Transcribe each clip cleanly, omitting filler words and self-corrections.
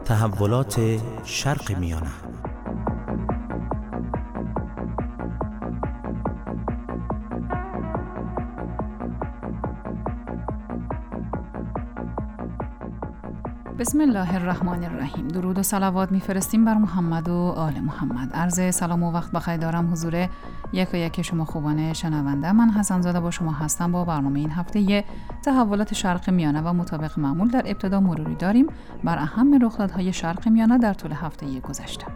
تحولات شرق میانه. بسم الله الرحمن الرحیم. درود و صلوات میفرستیم بر محمد و آل محمد. عرض سلام و وقت بخیر دارم حضور یک شما خوبان شنونده. من حسن زاده با شما هستم با برنامه این هفته تحولات شرق میانه و مطابق معمول در ابتدا مروری داریم بر اهم رخدادهای شرق میانه در طول هفته گذشته.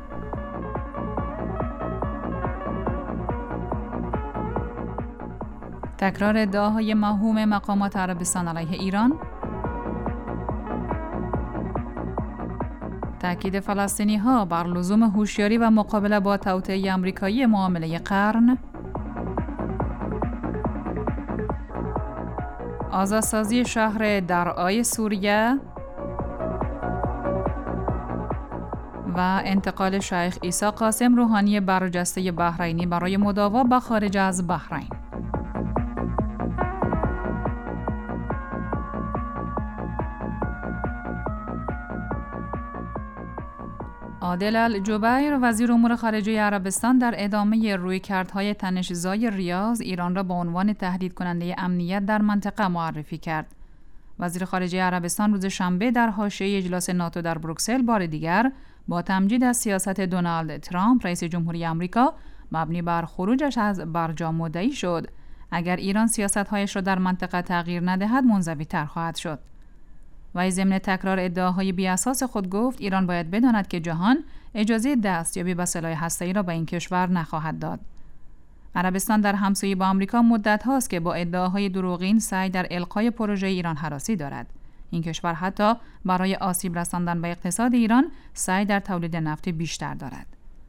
تکرار ادعاهای موهوم مقامات عربستان علیه ایران، تأکید فلسطینی‌ها بر لزوم هوشیاری و مقابله با توطئه آمریکایی معامله قرن، آزادسازی شهر درعای سوریه و انتقال شیخ عیسی قاسم روحانی برجسته بحرینی برای مداوا به خارج از بحرین. عادل الجبیر وزیر امور خارجه عربستان در ادامه رویکردهای تنش‌زای ریاض ایران را به عنوان تهدید کننده امنیت در منطقه معرفی کرد. وزیر خارجه عربستان روز شنبه در حاشیه اجلاس ناتو در بروکسل بار دیگر با تمجید از سیاست دونالد ترامپ رئیس جمهوری آمریکا مبنی بر خروجش از برجام مدعی شد اگر ایران سیاست‌هایش را در منطقه تغییر ندهد منزوی‌تر خواهد شد. و ضمن تکرار ادعاهای بی‌اساس خود گفت ایران باید بداند که جهان اجازه دستیابی به سلاح هسته‌ای را به این کشور نخواهد داد. عربستان در همسایگی با آمریکا مدت هاست که با ادعاهای دروغین سعی در القای پروژه ایران هراسی دارد. این کشور حتی برای آسیب رساندن به اقتصاد ایران سعی در تولید نفت بیشتر دارد.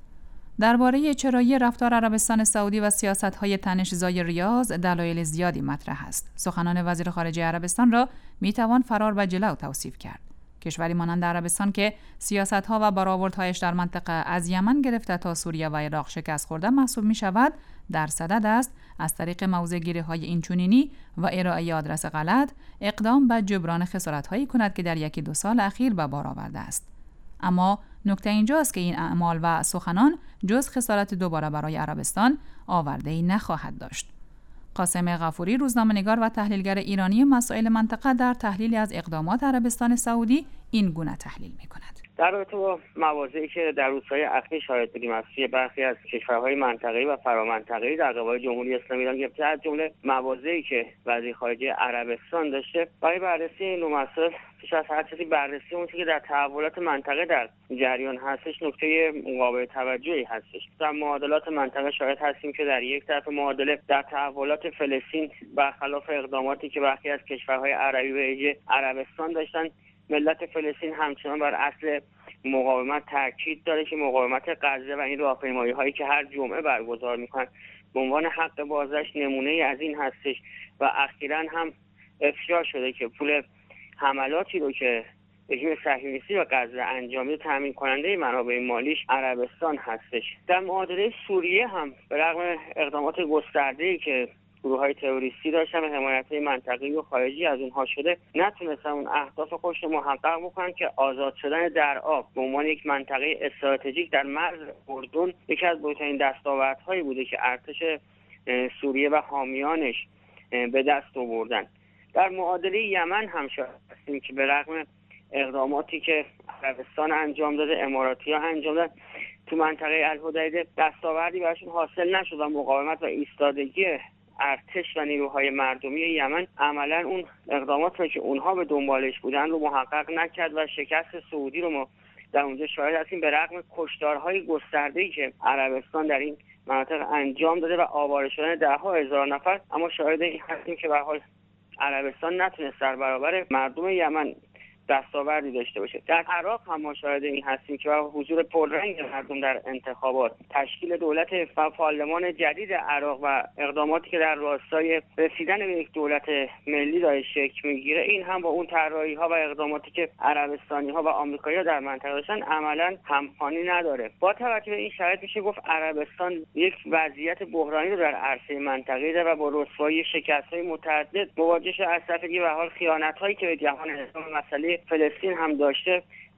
درباره چرایی رفتار عربستان سعودی و سیاست‌های تنش‌زای ریاض دلایل زیادی مطرح است. سخنان وزیر خارجه عربستان را میتوان فرار به جلو توصیف کرد. کشوری مانند عربستان که سیاست‌ها و برآوردهایش در منطقه از یمن گرفته تا سوریه و عراق شکست خورده محسوب می‌شود، در صدد است از طریق موضع‌گیری‌های اینچنینی و ارائه آدرس غلط اقدام به جبران خسارت‌هایی کند که در یکی دو سال اخیر به بار آورده است. اما نکته اینجاست که این اعمال و سخنان جز خسارت دوباره برای عربستان آورده‌ای نخواهد داشت. قاسم غفوری روزنامه‌نگار و تحلیلگر ایرانی مسائل منطقه در تحلیلی از اقدامات عربستان سعودی این گونه تحلیل می‌کند. در رابطه با مواضعی که در روزهای اخیر شاهد بودیم از سوی برخی از کشورهای منطقه‌ای و فرامنطقه‌ای در قبال جمهوری اسلامی ایران گرفته از جمله مواضعی که وزیر خارجه عربستان داشته برای بررسی این نوع مسائل پیش از هر چیزی بررسی اون که در تحولات منطقه در جریان هستش نکته مقابل توجهی هستش. در معادلات منطقه شاهد هستیم که در یک طرف معادله در تحولات فلسطین برخلاف اقداماتی که برخی از کشورهای عربی به ویژه عربستان داشتن، ملت فلسطین همچنان بر اصل مقاومت تاکید داره که مقاومت غزه و این راهپیمایی‌هایی که هر جمعه برگزار می‌کنن به عنوان حق بازداشت نمونه از این هستش و اخیراً هم افشا شده که پول حملاتی رو که رژیم صهیونیستی و غزه انجام میده تامین کننده منابع مالیش عربستان هستش. در معادله سوریه هم به رغم اقدامات گسترده‌ای که گروه‌های تروریستی داشتن و حمایت‌های منطقه‌ای و خارجی از اونها شده نتونستن اون اهداف خودش رو محقق بکنن که آزاد شدن درعا به عنوان یک منطقه استراتژیک در مرز اردن یکی از بزرگترین دستاوردهایی بوده که ارتش سوریه و حامیانش به دست آوردن. در معادله یمن هم شاهد هستیم که به رغم اقداماتی که عربستان انجام داده، اماراتی‌ها انجام دادن، تو منطقه الحدیده دستاوردی براشون حاصل نشد و مقاومت و ایستادگی ارتش و نیروهای مردمی یمن عملا اون اقدامات رو که اونها به دنبالش بودن رو محقق نکرد و شکست سعودی رو ما در اونجا شاهد هستیم به رغم کشتارهای گسترده‌ای که عربستان در این مناطق انجام داده و آواره شدن ده‌ها هزار نفر، اما شاهد این هستیم که به هر حال عربستان نتونست در برابر مردم یمن دستاوردی داشته باشه. در عراق هم ما شاهد این هستیم که حضور پررنگ مردم در انتخابات، تشکیل دولت پارلمان جدید عراق و اقداماتی که در راستای رسیدن به یک دولت ملی داره شکل میگیره، این هم با اون طراحی‌ها و اقداماتی که عربستانی‌ها و آمریکایی‌ها در منطقه داشتن عملاً همخوانی نداره. با توجه به این شرایط میشه گفت عربستان یک وضعیت بحرانی رو در عرصه منطقه‌ای داره و با رسوایی شکست‌های متعدد مواجه شده از طرف دیگه و حال خیانت‌هایی که به جهان اسلام مسئله فلسطین هم داشته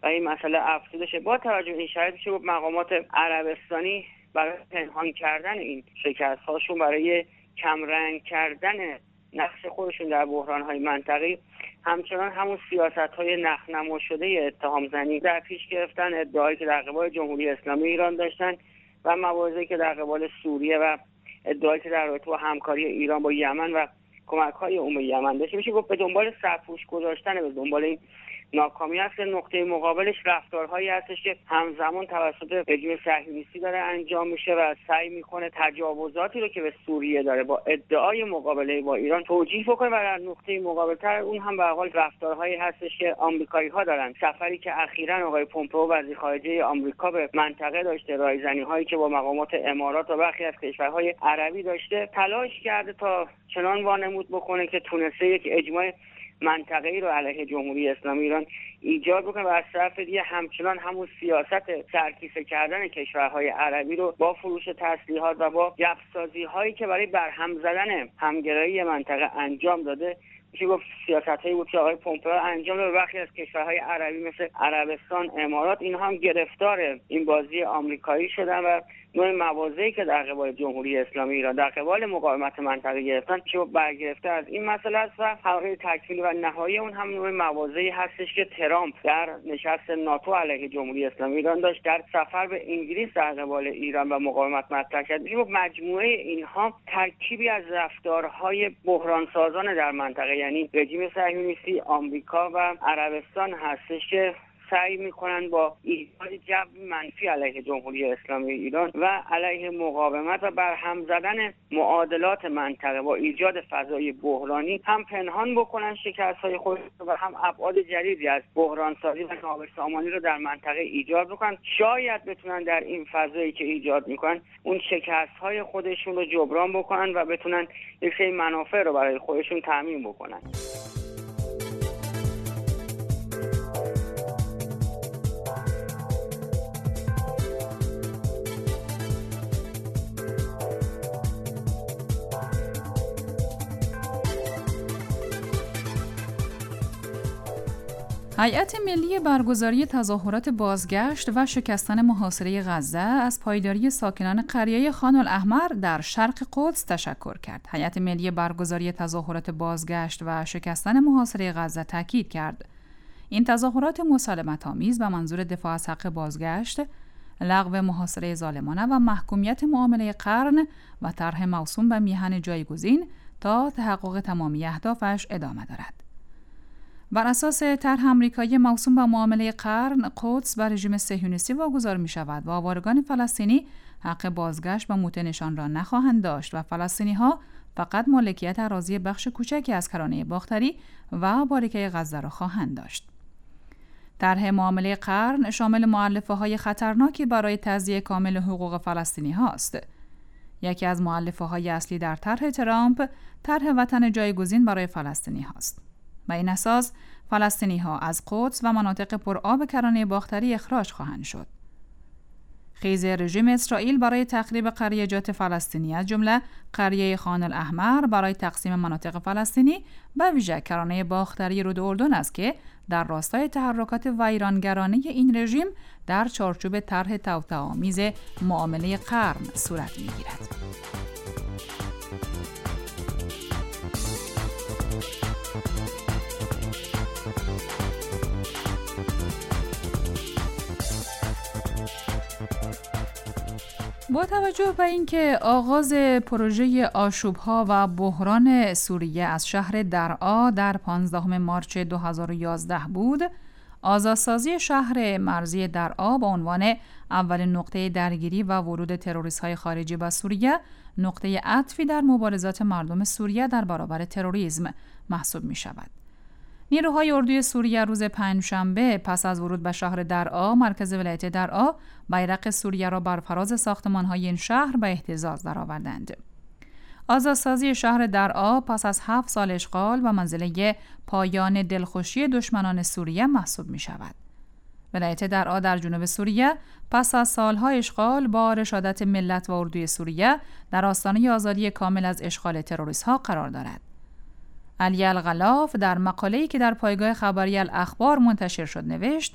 و این مسئله افزوده شه. با توجه به این شرایط میشه گفت مقامات عربستانی برای پنهان کردن این شکست‌هاشون، برای کمرنگ کردن نقش خودشون در بحران‌های منطقه‌ای، همچنان همون سیاست‌های نخنما شده اتهام زنی در پیش گرفتن، ادعایی که در قبال جمهوری اسلامی ایران داشتن و مواضعی که در قبال سوریه و ادعایی که در رابطه با همکاری ایران با یمن و کمک‌های اون به یمن داشته. میشه گفت به دنبال سرپوش گذاشتن، به دنبال این ناکامی هست. نقطه مقابلش رفتارهایی هستش که همزمان توسط رژیم صهیونیستی داره انجام میشه و سعی میکنه تجاوزاتی رو که به سوریه داره با ادعای مقابله با ایران توجیه بکنه و در نقطه مقابلتر اون هم به حال رفتارهایی هستش که آمریکایی‌ها دارن. سفری که اخیراً آقای پومپئو وزیر خارجه آمریکا به منطقه داشته، رایزنی‌هایی که با مقامات امارات و برخی از کشورهای عربی داشته، تلاش کرده تا چنان وانمود بکنه که تونسته یک اجماع منطقه‌ای رو علیه جمهوری اسلامی ایران ایجاد بکنه و از طرف دیگه همچنان همون سیاست سرکیسه کردن کشورهای عربی رو با فروش تسلیحات و با گپ‌سازی‌هایی که برای برهم زدن همگرایی منطقه انجام داده، میشه گفت سیاست‌هایی بود که آقای پومپئو انجام داد. برخی از کشورهای عربی مثل عربستان، امارات، اینها هم گرفتار این بازی آمریکایی شدن و نوع مواضعی که در قبال جمهوری اسلامی ایران در قبال مقاومت منطقه گرفتن که برگرفته از این مسئله است و حلقه تکمیلی و نهایی اون هم نوع مواضعی هستش که ترامپ در نشست ناتو علیه جمهوری اسلامی ایران داشت، در سفر به انگلیس در قبال ایران و مقاومت مطرح کرد. میشه مجموعه اینها ترکیبی از رفتارهای بحران سازان در منطقه، یعنی رژیم صهیونیستی، آمریکا و عربستان هستش که سعی میکنن با ایجاد جو منفی علیه جمهوری اسلامی ایران و علیه مقاومت و برهم زدن معادلات منطقه با ایجاد فضای بحرانی هم پنهان بکنن شکست‌های خودشون و هم ابعاد جدیدی از بحران سازی و نابسامانی رو در منطقه ایجاد بکنن. شاید بتونن در این فضایی که ایجاد میکنن اون شکست‌های خودشون رو جبران بکنن و بتونن یک سری منافع رو برای خودشون تامین بکنن. هیئت ملی برگزاری تظاهرات بازگشت و شکستن محاصره غزه از پایداری ساکنان قریه خان الاحمر در شرق قدس تشکر کرد. هیئت ملی برگزاری تظاهرات بازگشت و شکستن محاصره غزه تاکید کرد این تظاهرات مسالمت‌آمیز و منظور دفاع از حق بازگشت، لغو محاصره ظالمانه و محکومیت معامله قرن و طرح موسوم به میهن جایگزین تا تحقق تمامی اهدافش ادامه دارد. بر اساس طرح آمریکایی موسوم به معامله قرن، قدس به رژیم صهیونیستی واگذار می شود و آوارگان فلسطینی حق بازگشت به موطنشان را نخواهند داشت و فلسطینی ها فقط مالکیت اراضی بخش کوچکی از کرانه باختری و باریکه غزه را خواهند داشت. طرح معامله قرن شامل مؤلفه‌های خطرناکی برای تضییع کامل حقوق فلسطینی هاست. یکی از مؤلفه‌های اصلی در طرح ترامپ، طرح وطن جایگزین برای فلسطینی هاست. و این اساس فلسطینی ها از قدس و مناطق پرآب کرانه باختری اخراج خواهند شد. خیز رژیم اسرائیل برای تخریب قریه‌جات فلسطینی از جمله قریه خان الاحمر برای تقسیم مناطق فلسطینی به ویژه کرانه باختری رود اردن است که در راستای تحرکات ویرانگرانه این رژیم در چارچوب طرح توطئه‌آمیز معامله قرن صورت می‌گیرد. با توجه به اینکه آغاز پروژه آشوب‌ها و بحران سوریه از شهر درعا در 15 مارس 2011 بود، آزادسازی شهر مرزی درعا با عنوان اولین نقطه درگیری و ورود تروریست‌های خارجی به سوریه، نقطه عطفی در مبارزات مردم سوریه در برابر تروریسم محسوب می‌شود. نیروهای اردوی سوریه روز پنجشنبه پس از ورود به شهر درعا، مرکز ولایت درعا، بیرق سوریه را بر فراز ساختمان‌های این شهر به اهتزاز درآوردند. آزادسازی شهر درعا پس از 7 سال اشغال و منزله پایان دلخوشی دشمنان سوریه محسوب می‌شود. ولایت درعا در جنوب سوریه پس از سالها اشغال با رشادت ملت و اردوی سوریه در آستانه آزادی کامل از اشغال تروریست‌ها قرار دارد. علی الغلاف در مقاله‌ای که در پایگاه خبری الاخبار منتشر شد نوشت: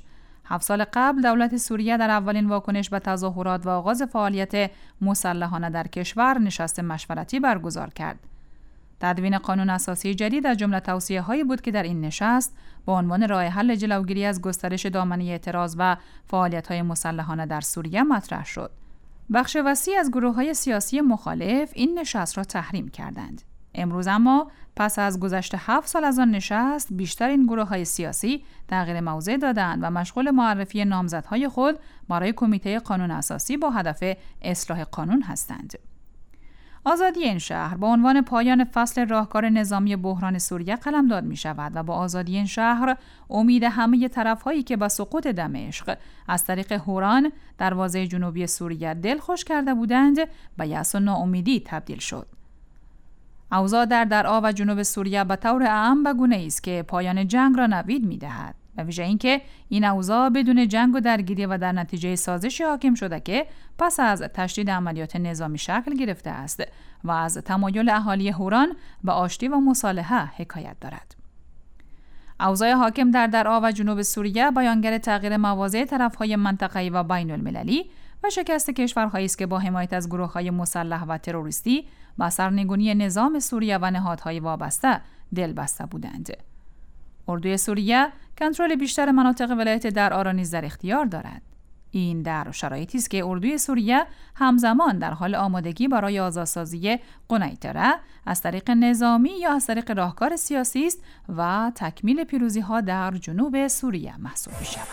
7 سال قبل دولت سوریه در اولین واکنش به تظاهرات و آغاز فعالیت مسلحانه در کشور نشست مشورتی برگزار کرد. تدوین قانون اساسی جدید از جمله توصیه‌هایی بود که در این نشست با عنوان راه حل جلوگیری از گسترش دامنه اعتراض و فعالیت‌های مسلحانه در سوریه مطرح شد. بخش وسیع از گروه‌های سیاسی مخالف این نشست را تحریم کردند. امروز اما پس از گذشت 7 سال از آن نشست، بیشتر این گروه‌های سیاسی تغییر موضع دادند و مشغول معرفی نامزدهای خود برای کمیته قانون اساسی با هدف اصلاح قانون هستند. آزادی این شهر با عنوان پایان فصل راهکار نظامی بحران سوریه قلمداد می شود و با آزادی این شهر امید همه طرف‌هایی که با سقوط دمشق از طریق هوران دروازه جنوبی سوریه دلخوش کرده بودند به یأس و ناامیدی تبدیل شد. اوضاع در درعا و جنوب سوریه به طور عام به گونه‌ای است که پایان جنگ را نوید می‌دهد. به ویژه اینکه این اوضاع بدون جنگ و درگیری و در نتیجه سازشی حاکم شده که پس از تشدید عملیات نظامی شکل گرفته است و از تمایل اهالی هوران به آشتی و مصالحه حکایت دارد. اوضاع حاکم در درعا و جنوب سوریه بیانگر تغییر مواضع طرف‌های منطقه‌ای و بین‌المللی و شکست کشورهایی است که با حمایت از گروه‌های مسلح و تروریستی با سرنگونی نظام سوریه و نهادهای وابسته دلبسته بودند. اردوی سوریه کنترل بیشتر مناطق ولایت درعا را نیز در اختیار دارد. این در شرایطی است که اردوی سوریه همزمان در حال آمادگی برای آزادسازی قنیطره از طریق نظامی یا از طریق راهکار سیاسی است و تکمیل پیروزی‌ها در جنوب سوریه محسوب می‌شود.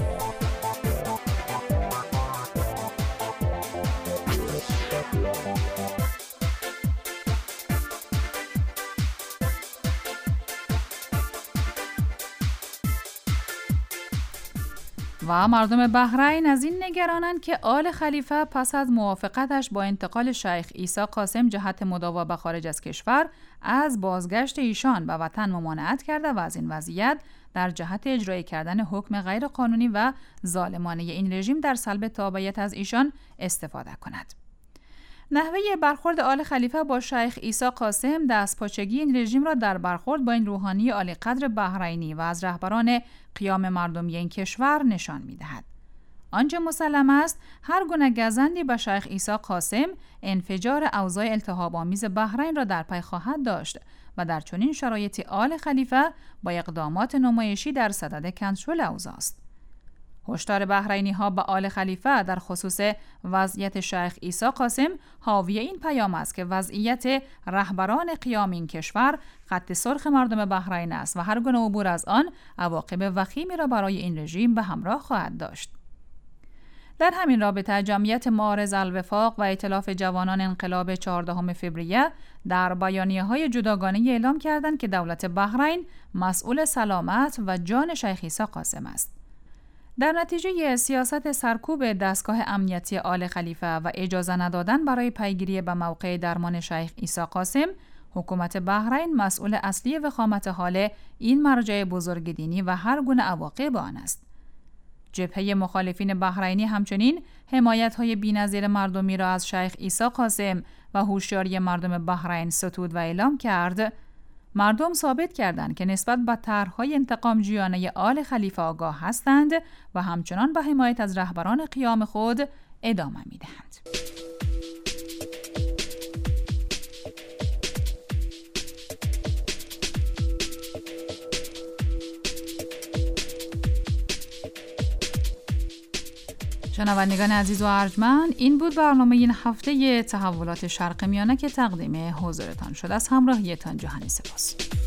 و مردم بحرین از این نگرانند که آل خلیفه پس از موافقتش با انتقال شیخ عیسی قاسم جهت مداوا به خارج از کشور از بازگشت ایشان به وطن ممانعت کرده و از این وضعیت در جهت اجرای کردن حکم غیر قانونی و ظالمانه این رژیم در سلب تابعیت از ایشان استفاده کند. نحوه برخورد آل خلیفه با شیخ عیسی قاسم دستپاچگی این رژیم را در برخورد با این روحانی عالی قدر بحرینی و از رهبران قیام مردمی این کشور نشان می‌دهد. آنچه مسلم است هر گونه گزندی به شیخ عیسی قاسم انفجار اوضاع التهاب‌آمیز بحرین را در پی خواهد داشت و در چنین شرایطی آل خلیفه با اقدامات نمایشی در صدد کنترل اوضاع است. هشدار بحرینی‌ها به آل خلیفه در خصوص وضعیت شیخ عیسی قاسم حاوی این پیام است که وضعیت رهبران قیام این کشور خط سرخ مردم بحرین است و هر گونه عبور از آن عواقب وخیمی را برای این رژیم به همراه خواهد داشت. در همین رابطه جمعیت معارض الوفاق و ائتلاف جوانان انقلاب 14 فوریه در بیانیه‌های جداگانه اعلام کردند که دولت بحرین مسئول سلامت و جان شیخ عیسی قاسم است. در نتیجه سیاست سرکوب دستگاه امنیتی آل خلیفه و اجازه ندادن برای پیگیری به موقع درمان شیخ عیسی قاسم، حکومت بحرین مسئول اصلی وخامت حال این مرجع بزرگ دینی و هر گونه عواقب آن است. جبهه مخالفین بحرینی همچنین حمایت‌های بی‌نظیر مردمی را از شیخ عیسی قاسم و هوشیاری مردم بحرین ستود و اعلام کرد. مردم ثابت کردند که نسبت به طرح‌های انتقام‌جویانه آل خلیفه آگاه هستند و همچنان به حمایت از رهبران قیام خود ادامه می‌دهند. شنوندگان عزیز و ارجمند، این بود برنامه این هفته تحولات شرق میانه که تقدیم حضورتان شد. از همراهیتان جهانی سپاس.